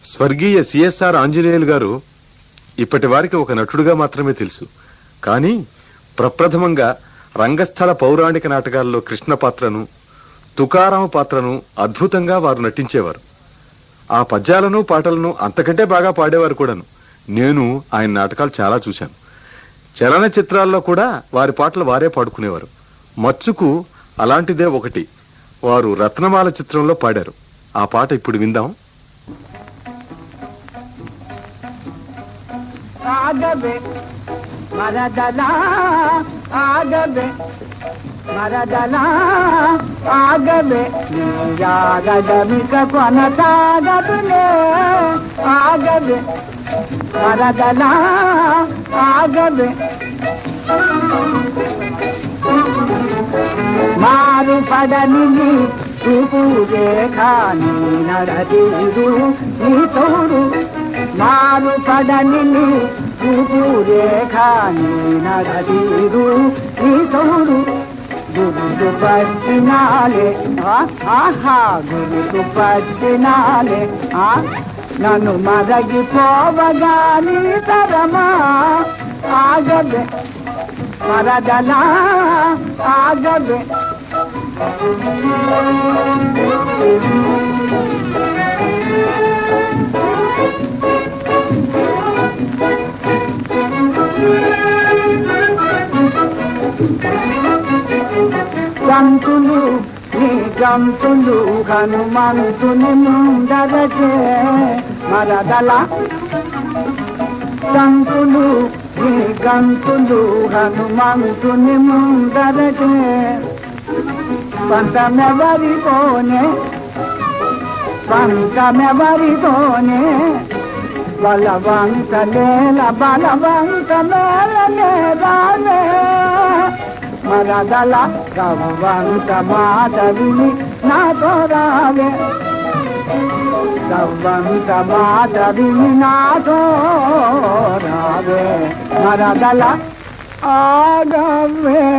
స్వర్గీయ సిఎస్ఆర్ ఆంజనేయులు గారు ఇప్పటి వారికి ఒక నటుడుగా మాత్రమే తెలుసు. కానీ ప్రప్రథమంగా రంగస్థల పౌరాణిక నాటకాల్లో కృష్ణ పాత్రను, తుకారామ పాత్రను అద్భుతంగా వారు నటించేవారు. ఆ పద్యాలను పాటలను అంతకంటే బాగా పాడేవారు కూడాను. నేను ఆయన నాటకాలు చాలా చూశాను. చలనచిత్రాల్లో కూడా వారి పాటలు వారే పాడుకునేవారు. మచ్చుకు అలాంటిదే ఒకటి. వారు రత్నమాల చిత్రంలో పాడారు. ఆ పాట ఇప్పుడు విందాం. ఆగవే మరదలా, ఆగవే మరదలా, ఆగవే యాగదమిక కొనసాగదులే, ఆగవే మరదలా, ఆగవే మారు పడని చూపు రేఖాని నడదీరు నీ తోడు, మారు పడని చూపు రేఖాని నడదీరు నీ తోడు, గురుకు పట్టినాలే ఆహా గురుకు పట్టినాలే నన్ను మరగిపోవగాని తరమా, ఆగవే మరదలా, ఆగవే గంతులు నీ గంతులు హనుమంతుని ముందరచే మరదల, గంతులు నీ గంతులు హనుమంతుని ముందరచే పంతమెవరితోనే పంతమెవరితోనే బలవంతలేల బలవంతమేలనే రానే మరదల గవ్వంత మాట విని నాతో రావే, గవ్వంత మాట విని నాతో రావే మరదల, ఆగవే